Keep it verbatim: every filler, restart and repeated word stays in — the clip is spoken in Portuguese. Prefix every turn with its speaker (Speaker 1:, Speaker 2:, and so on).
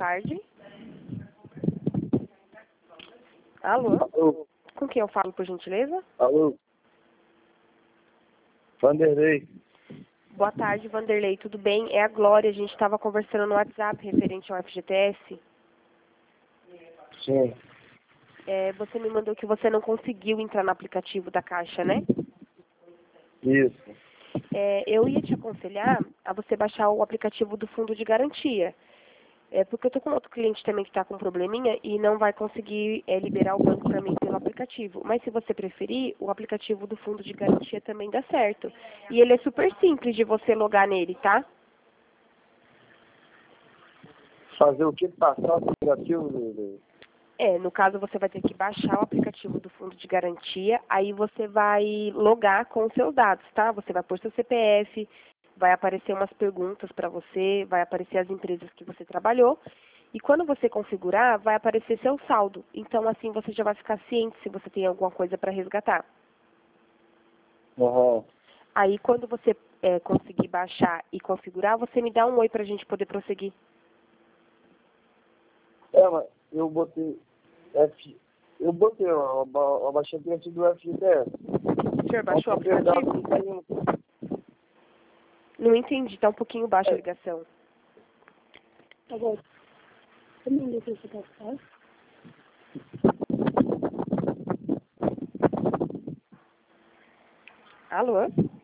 Speaker 1: tarde. Alô?
Speaker 2: Alô?
Speaker 1: Com quem eu falo, por gentileza?
Speaker 2: Alô? Vanderlei.
Speaker 1: Boa tarde, Vanderlei. Tudo bem? É a Glória. A gente estava conversando no WhatsApp referente ao F G T S.
Speaker 2: Sim.
Speaker 1: É, você me mandou que você não conseguiu entrar no aplicativo da Caixa, né?
Speaker 2: Isso.
Speaker 1: É, eu ia te aconselhar a você baixar o aplicativo do Fundo de Garantia. É, porque eu tô com outro cliente também que está com um probleminha e não vai conseguir é, liberar o banco para mim pelo aplicativo. Mas se você preferir, o aplicativo do Fundo de Garantia também dá certo. E ele é super simples de você logar nele, tá?
Speaker 2: Fazer o que? Passar o aplicativo do... do-
Speaker 1: É, no caso você vai ter que baixar o aplicativo do Fundo de Garantia, aí você vai logar com os seus dados, tá? Você vai pôr seu C P F, vai aparecer umas perguntas para você, vai aparecer as empresas que você trabalhou, e quando você configurar, vai aparecer seu saldo. Então, assim, você já vai ficar ciente se você tem alguma coisa para resgatar.
Speaker 2: Aham.
Speaker 1: Aí, quando você é, conseguir baixar e configurar, você me dá um oi para a gente poder prosseguir.
Speaker 2: É, mas eu botei... F... Eu botei, ó, eu ba- eu baixei o aplicativo do F G T S.
Speaker 1: O senhor baixou o
Speaker 2: Mas, na verdade,
Speaker 1: aplicativo?
Speaker 2: não saiu.
Speaker 1: Não entendi, tá um pouquinho baixa a
Speaker 2: É.
Speaker 1: ligação.
Speaker 3: Agora, também deu pra você passar?
Speaker 1: Alô?